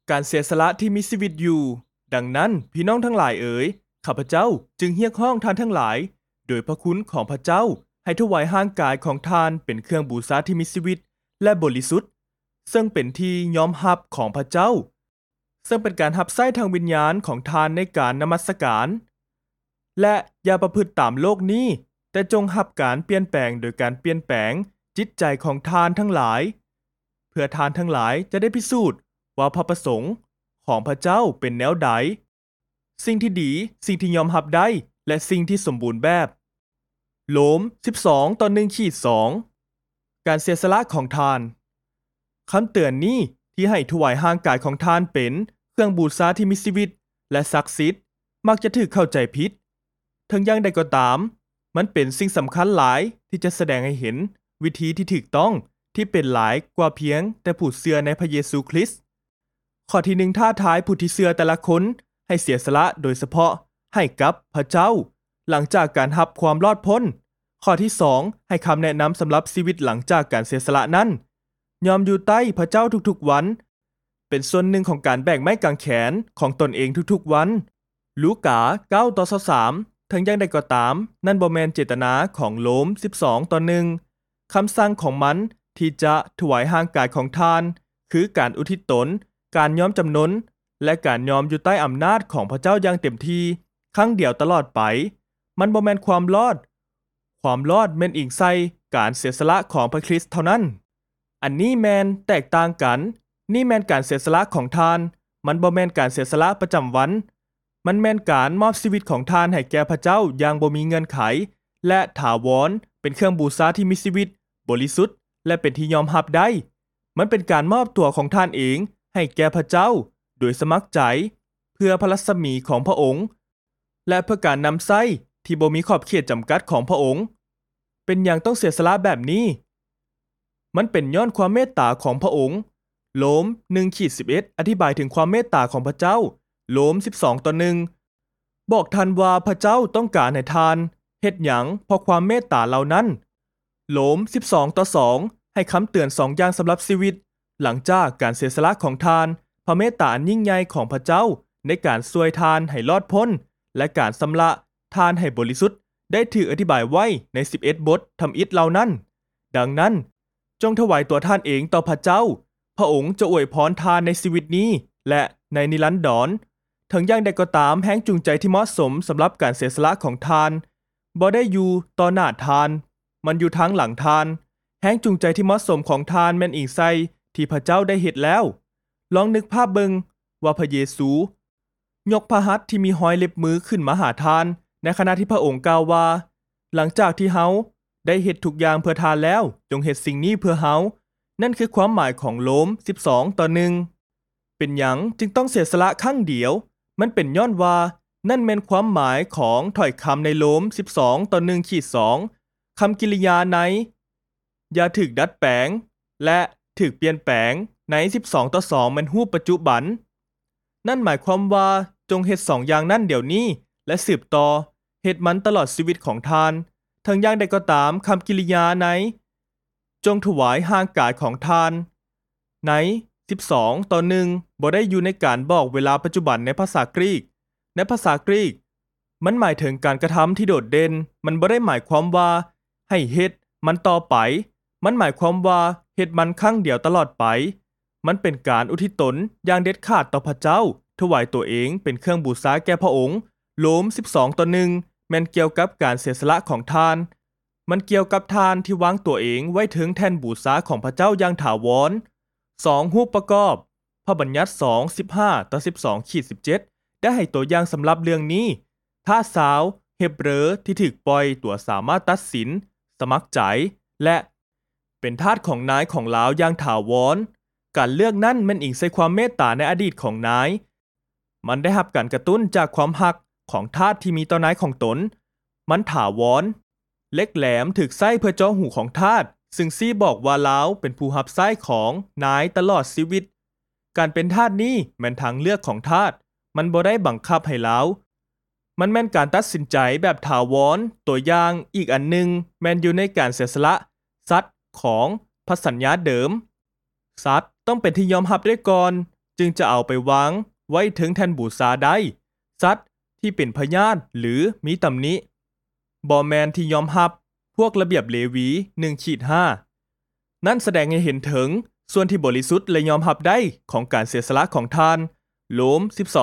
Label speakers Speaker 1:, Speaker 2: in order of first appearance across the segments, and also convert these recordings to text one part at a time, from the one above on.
Speaker 1: การเสียสละที่มีชีวิตอยู่ดังนั้นพี่น้องทั้งหลายเอ๋ยข้าพเจ้าจึงเรียกร้องท่านทั้งหลายโดยพระคุณของพระเจ้าให้ถวายร่างกายของท่านเป็นเครื่องบูชาที่มีชีวิตและบริสุทธิ์ซึ่งเป็นที่ยอมรับของพระเจ้าซึ่งเป็นการรับใช้ทางวิญญาณของท่านในการนมัสการและอย่าประพฤติตามโลกนี้แต่จงรับการเปลี่ยนแปลงโดยการเปลี่ยนแปลงจิตใจของท่านทั้งหลายเพื่อท่านทั้งหลายจะได้พิสูจน์ว่าพระประสงค์ของพระเจ้าเป็นแนวใดสิ่งที่ดีสิ่งที่ยอมรับได้และสิ่งที่สมบูรณ์แบบโรม 12:1-2 การเสียสละของท่านคำเตือนนี้ที่ให้ถวายร่างกายของท่านเป็นเครื่องบูชาที่มีชีวิตและศักดิ์สิทธิ์มักจะถูกเข้าใจผิดถึงอย่างใดก็ตามมันเป็นสิ่งสำคัญหลายที่จะแสดงให้เห็นวิธีที่ถูกต้องที่เป็นหลายกว่าเพียงแต่ผู้เชื่อในพระเยซูคริสต์ข้อที่1ท้าทายผู้ที่เชื่อแต่ละคนให้เสียสละโดยเฉพาะให้กับพระเจ้าหลังจากการรับความรอดพ้นข้อที่2ให้คำแนะนำสำหรับชีวิตหลังจากการเสียสละนั้นยอมอยู่ใต้พระเจ้าทุกๆวันเป็นส่วนหนึ่งของการแบกไม้กางแขนของตนเองทุกๆวันลูกา 9:23 ถึงอย่างใดก็ตามนั่นบ่แม่นเจตนาของโรม 12:1 คำสั่งของมันที่จะถวายร่างกายของท่านคือการอุทิศตนการยอมจำนนและการยอมอยู่ใต้อำนาจของพระเจ้าอย่างเต็มที่ครั้งเดียวตลอดไปมันบ่แม่นความรอดแม่นอิงใส่การเสียสละของพระคริสต์เท่านั้นอันนี้แม่นแตกต่างกันนี่แม่นการเสียสละของท่านมันบ่แม่นการเสียสละประจำวันมันแม่นการมอบชีวิตของท่านให้แก่พระเจ้าอย่างบ่มีเงื่อนไขและถาวรเป็นเครื่องบูชาที่มีชีวิตบริสุทธิ์และเป็นที่ยอมรับได้มันเป็นการมอบตัวของท่านเองให้แก่พระเจ้าโดยสมัครใจเพื่อพระรัศมีของพระองค์และเพื่อการนำไส้ที่บ่มีขอบเขตจำกัดของพระองค์เป็นอย่างต้องเสียสละแบบนี้มันเป็นย้อนความเมตตาของพระองค์โรม 1:11 อธิบายถึงความเมตตาของพระเจ้าโรม 12:1 บอกท่านว่าพระเจ้าต้องการให้ท่านเฮ็ดหยังเพราะความเมตตาเหล่านั้นโรม 12:2 ให้คำเตือน2อย่างสำหรับชีวิตหลังจากการเสียสละของท่านพระเมตตาอันยิ่งใหญ่ของพระเจ้าในการช่วยท่านให้รอดพ้นและการชำระท่านให้บริสุทธิ์ได้ถูกอธิบายไว้ใน11บททำอิฐเหล่านั้นดังนั้นจงถวายตัวท่านเองต่อพระเจ้าพระองค์จะอวยพรท่านในชีวิตนี้และในนิรันดรถึงอย่างใดก็ตามแรงจูงใจที่เหมาะสมสำหรับการเสียสละของท่านบ่ได้อยู่ต่อหน้าท่านมันอยู่ทางหลังท่านแรงจูงใจที่เหมาะสมของท่านแม่นอิงใส่ที่พระเจ้าได้เฮ็ดแล้วลองนึกภาพเบิ่งว่าพระเยซูยกพระหัตถ์ที่มีห้อยเล็บมือขึ้นมาหาท่านในขณะที่พระองค์กล่าวว่าหลังจากที่เฮาได้เฮ็ดทุกอย่างเพื่อท่านแล้วจงเฮ็ดสิ่งนี้เพื่อเฮานั่นคือความหมายของโรม 12:1 เป็นหยังจึงต้องเสียสละครั้งเดียวมันเป็นย้อนว่านั่นแม่นความหมายของถ้อยคำในโรม 12:1-2 คำกริยาในอย่าถูกดัดแปลงและถูกเปลี่ยนแปลงใน 12:2 มันรูปปัจจุบันนั่นหมายความว่าจงเฮ็ด2อย่างนั้นเดี๋ยวนี้และสืบต่อเฮ็ดมันตลอดชีวิตของท่านทั้งอย่างใดก็ตามคำกริยาในจงถวายร่างกายของท่านใน 12:1 บ่ได้อยู่ในการบอกเวลาปัจจุบันในภาษากรีกในภาษากรีกมันหมายถึงการกระทำที่โดดเด่นมันบ่ได้หมายความว่าให้เฮ็ดมันต่อไปมันหมายความว่าเฮ็ดมันครั้งเดียวตลอดไปมันเป็นการอุทิศตนอย่างเด็ดขาดต่อพระเจ้าถวายตัวเองเป็นเครื่องบูชาแก่พระองค์โรม 12:1 แม่นเกี่ยวกับการเสียสละของท่านมันเกี่ยวกับท่านที่วางตัวเองไว้ถึงแท่นบูชาของพระเจ้าอย่างถาวร2รูปประกอบพระบัญญัติ 2:15-12-17 ได้ให้ตัวอย่างสำหรับเรื่องนี้ถ้าสาวเฮบเรอที่ถูกปล่อยตัวสามารถตัดสินสมัครใจและเป็นทาสของนายของลาวอย่างถาวรการเลือกนั้นแม่นอิงใส่ความเมตตาในอดีตของนายมันได้รับการกระตุ้นจากความฮักของทาสที่มีต่อนายของตนมันถาวรเล็กแหลมถูกใส่เพื่อเจาะหูของทาสซึ่งซี่บอกว่าลาวเป็นผู้รับใช้ของนายตลอดชีวิตการเป็นทาสนี้แม่นทางเลือกของทาสมันบ่ได้บังคับให้ลาวมันแม่นการตัดสินใจแบบถาวรตัวอย่างอีกอันนึงแม่นอยู่ในการเสียสละสัตว์ของพระสัญญาเดิมสัตว์ต้องเป็นที่ยอมรับได้ก่อนจึงจะเอาไปวางไว้ถึงแท่นบูชาได้สัตว์ที่เป็นพยาธิหรือมีตำหนิบ่แมนที่ยอมรับพวกระเบียบเลวี 1-5 นั่นแสดงให้เห็นถึงส่วนที่บริสุทธิ์และยอมรับได้ของการเสียสละของทานโรม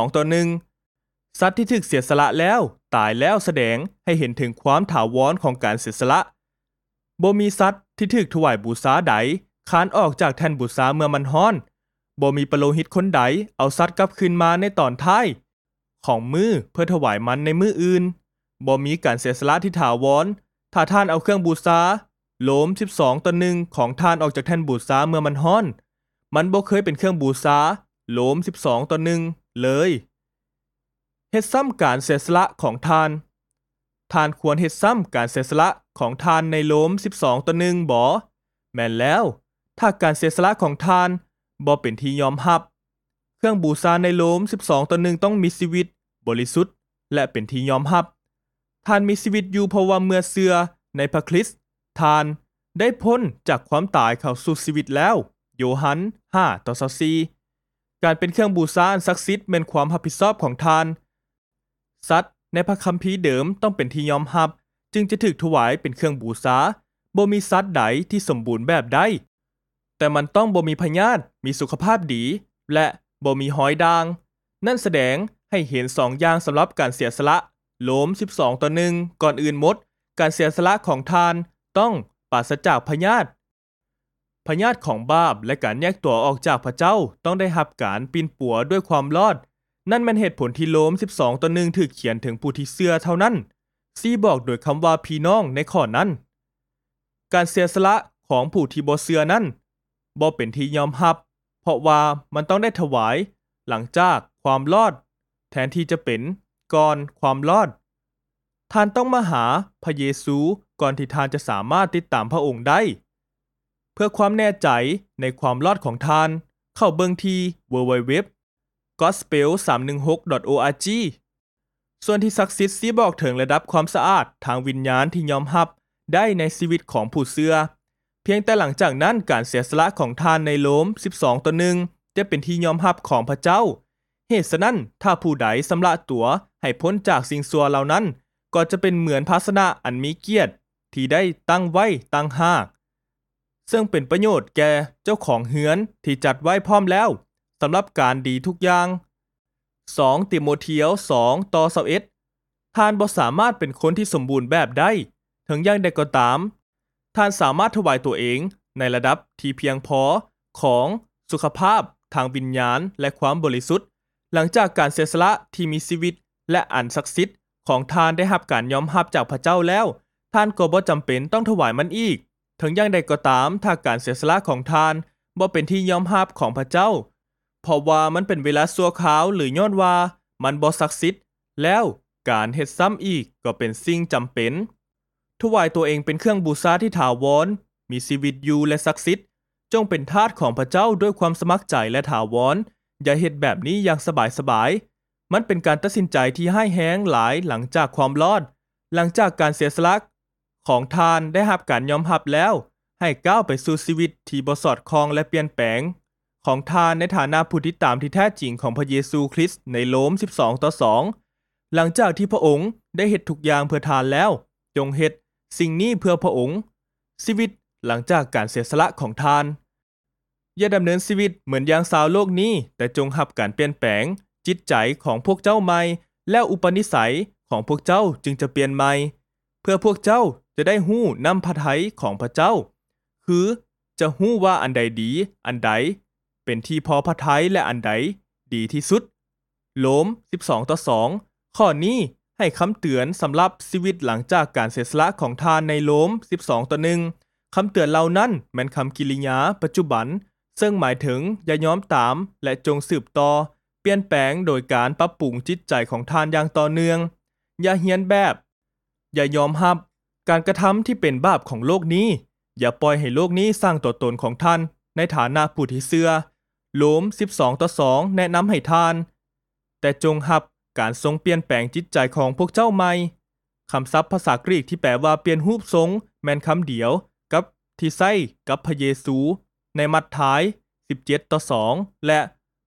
Speaker 1: 12:1 สัตว์ที่ถูกเสียสละแล้วตายแล้วแสดงให้เห็นถึงความถาวรของการเสียสละบ่มีสัตว์ที่ถูกถวายบูชาใดคานออกจากแท่นบูชาเมื่อมันฮ้อนบ่มีปโลหิตคนใดเอาสัตว์กลับคืนมาในตอนท้ายของมือเพื่อถวายมันในมืออื่นบ่มีการเสียสละที่ถาวรถ้าท่านเอาเครื่องบูชาโรม 12:1 ของท่านออกจากแท่นบูชาเมื่อมันฮ้อนมันบ่เคยเป็นเครื่องบูชาโรม 12:1 เลยเฮ็ดซ้ำการเสียสละของท่านควรเฮ็ดซ้ำการเสียสละของท่านในโรม 12:1 บ่แม่นแล้วถ้าการเสียสละของท่านบ่เป็นที่ยอมรับเครื่องบูชาในโรม 12:1 ต้องมีชีวิตบริสุทธิ์และเป็นที่ยอมรับท่านมีชีวิตอยู่เพราะว่าเมื่อเชื่อในพระคริสต์ท่านได้พ้นจากความตายเข้าสู่ชีวิตแล้วโยฮัน 5:24 การเป็นเครื่องบูชาอันศักดิ์สิทธิ์เป็นความรับผิดชอบของท่านสัตว์ในพระคัมภีร์เดิมต้องเป็นที่ยอมรับจึงจะถูกถวายเป็นเครื่องบูชาบ่มีสัตว์ใดที่สมบูรณ์แบบใดแต่มันต้องบ่มีพยาธิมีสุขภาพดีและบ่มีหอยด่างนั่นแสดงให้เห็น2อย่างสำหรับการเสียสละโรม 12:1 ก่อนอื่นหมดการเสียสละของทานต้องปราศจากพยาธิของบาปและการแยกตัวออกจากพระเจ้าต้องได้รับการปีนปัวด้วยความรอดนั่นเป็นเหตุผลที่โรม 12:1 ถูกเขียนถึงผู้ที่เชื่อเท่านั้นบอกโดยคำว่าพี่น้องในข้อนั้นการเสียสละของผู้ที่บ่เชื่อนั้นบ่เป็นที่ยอมรับเพราะว่ามันต้องได้ถวายหลังจากความรอดแทนที่จะเป็นก่อนความรอดท่านต้องมาหาพระเยซูก่อนที่ท่านจะสามารถติดตามพระองค์ได้เพื่อความแน่ใจในความรอดของท่านเข้าเบิ่งที่ www.gospel316.org ส่วนที่ศักดิ์สิทธิ์สิบอกถึงระดับความสะอาดทางวิญญาณที่ยอมรับได้ในชีวิตของผู้เชื่อเพียงแต่หลังจากนั้นการเสียสละของท่านในโรม 12:1 จะเป็นที่ยอมรับของพระเจ้าเหตุฉะนั้นถ้าผู้ใดสำละตัวให้พ้นจากสิ่งชั่วเหล่านั้นก็จะเป็นเหมือนภาชนะอันมีเกียรติที่ได้ตั้งไว้ต่างหากซึ่งเป็นประโยชน์แก่เจ้าของเฮือนที่จัดไว้พร้อมแล้วสำหรับการดีทุกอย่าง2ติโมธี 2:21 ท่านบ่สามารถเป็นคนที่สมบูรณ์แบบได้ถึงอย่างใดก็ตามท่านสามารถถวายตัวเองในระดับที่เพียงพอของสุขภาพทางวิญญาณและความบริสุทธิ์หลังจากการเสียสละที่มีชีวิตและอันศักดิ์สิทธิ์ของท่านได้รับการยอมรับจากพระเจ้าแล้วท่านก็บ่จำเป็นต้องถวายมันอีกถึงอย่างใดก็ตามถ้าการเสียสละของท่านบ่เป็นที่ยอมรับของพระเจ้าเพราะว่ามันเป็นเวลาชั่วคราวหรือย้อนว่ามันบ่ศักดิ์สิทธิ์แล้วการเฮ็ดซ้ำอีกก็เป็นสิ่งจำเป็นถวายตัวเองเป็นเครื่องบูชาที่ถาวรมีชีวิตอยู่และศักดิ์สิทธิ์จงเป็นทาสของพระเจ้าด้วยความสมัครใจและถาวรอย่าเฮ็ดแบบนี้อย่างสบายๆมันเป็นการตัดสินใจที่ให้แห้งหลายหลังจากความรอดหลังจากการเสียสละของทานได้รับการยอมรับแล้วให้ก้าวไปสู่ชีวิตที่บ่สอดคล้องและเปลี่ยนแปลงของทานในฐานะผู้ติดตามที่แท้จริงของพระเยซูคริสต์ในโรม 12:2 หลังจากที่พระองค์ได้เฮ็ดทุกอย่างเพื่อทานแล้วจงเฮ็ดสิ่งนี้เพื่อพระองค์ชีวิตหลังจากการเสียสละของทานอย่าดำเนินชีวิตเหมือนอย่างชาวโลกนี้แต่จงรับการเปลี่ยนแปลงจิตใจของพวกเจ้าใหม่แล้วอุปนิสัยของพวกเจ้าจึงจะเปลี่ยนใหม่เพื่อพวกเจ้าจะได้ฮู้นำพระทัยของพระเจ้าคือจะฮู้ว่าอันใดดีอันใดเป็นที่พอพระทัยและอันใดดีที่สุดโรม 12:2 ข้อนี้ให้คำเตือนสำหรับชีวิตหลังจากการเสียสละของทานในโรม 12:1 คำเตือนเหล่านั้นแม่นคำกริยาปัจจุบันซึ่งหมายถึงอย่ายอมตามและจงสืบต่อเปลี่ยนแปลงโดยการปรับปรุงจิตใจของทานอย่างต่อเนื่องอย่าเฮียนแบบอย่ายอมรับการกระทำที่เป็นบาปของโลกนี้อย่าปล่อยให้โลกนี้สร้างตัวตนของท่านในฐานะผู้ที่เชื่อโรม 12:2 แนะนำให้ทานแต่จงรับการทรงเปลี่ยนแปลงจิตใจของพวกเจ้าใหม่คำศัพท์ภาษากรีกที่แปลว่าเปลี่ยนรูปทรงแม่นคำเดียวกับที่ใช้กับพระเยซูในมัทธิว 17:2 และ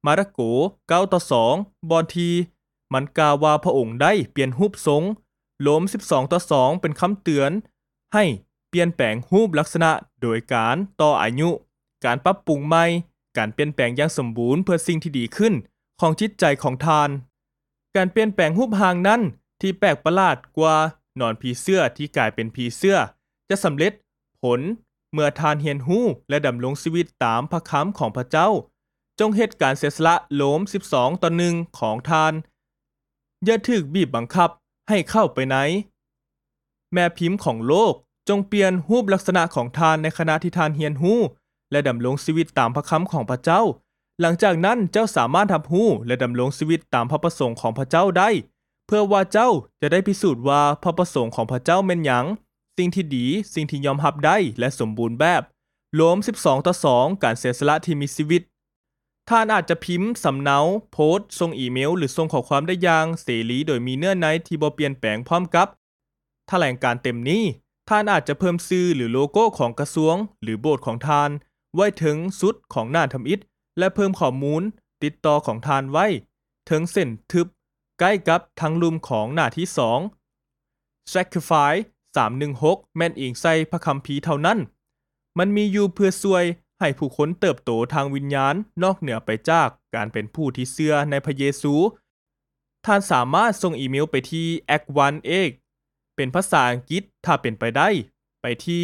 Speaker 1: มาระโก9-2บอนทีมันกล่าวว่าพระองค์ได้เปลี่ยนรูปทรงโลม12-2เป็นคำเตือนให้เปลี่ยนแปลงรูปลักษณะโดยการต่ออายุการปรับปรุงใหม่การเปลี่ยนแปลงอย่างสมบูรณ์เพื่อสิ่งที่ดีขึ้นของจิตใจของทานการเปลี่ยนแปลงรูปร่างนั้นที่แปลกประหลาดกว่าหนอนผีเสื้อที่กลายเป็นผีเสื้อจะสำเร็จผลเมื่อทานเรียนรู้และดำรงชีวิตตามพระคำของพระเจ้าจงเฮ็ดการเสียสละโลม12-1ของทานอย่าถูกบีบบังคับให้เข้าไปไหนแม่พิมพ์ของโลกจงเปลี่ยนรูปลักษณะของทานในขณะที่ทานเรียนรู้และดำรงชีวิตตามพระคำของพระเจ้าหลังจากนั้นเจ้าสามารถรับรู้และดำรงชีวิตตามพระประสงค์ของพระเจ้าได้เพื่อว่าเจ้าจะได้พิสูจน์ว่าพระประสงค์ของพระเจ้าแม่นหยังสิ่งที่ดีสิ่งที่ยอมรับได้และสมบูรณ์แบบโลม12-2การเสียสละที่มีชีวิตท่านอาจจะพิมพ์สำเนาโพสต์ส่งอีเมลหรือส่งข้อความได้อย่างเสรีโดยมีเนื้อในที่บ่เปลี่ยนแปลงพร้อมกับแถลงการเต็มนี้ท่านอาจจะเพิ่มชื่อหรือโลโก้ของกระทรวงหรือโบสถ์ของท่านไว้ถึงสุดของหน้าทำอิฐและเพิ่มข้อมูลติดต่อของท่านไว้ถึงเส้นทึบใกล้กับทางลุ่มของหน้าที่2 Sacrifice 316แม่นอิงใส่พระคัมภีร์เท่านั้นมันมีอยู่เพื่อช่วยให้ผู้คนเติบโตทางวิญญาณนอกเหนือไปจากการเป็นผู้ที่เชื่อในพระเยซูท่านสามารถส่งอีเมลไปที่ act1egg เป็นภาษาอังกฤษถ้าเป็นไปได้ไปที่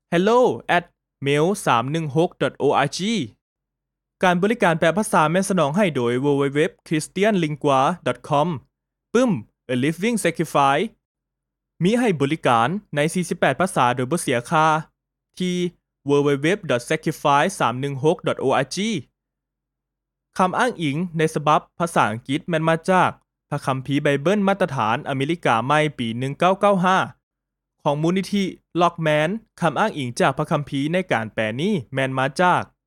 Speaker 1: hello@mail316.org การบริการแปลภาษาแม่นสนองให้โดย www.christianlingua.com ปึ้ม A Living Sacrifice มีให้บริการใน48ภาษาโดยบ่เสียค่าที่ www.sacrifice316.org คำอ้างอิงในฉบับภาษาอังกฤษแม่นมาจากพระคัมภีร์ไบเบิลมาตรฐานอเมริกาใหม่ปี 1995 ของมูลนิธิล็อกแมนคำอ้างอิงจากพระคัมภีร์ในการแปลนี้แม่นมาจาก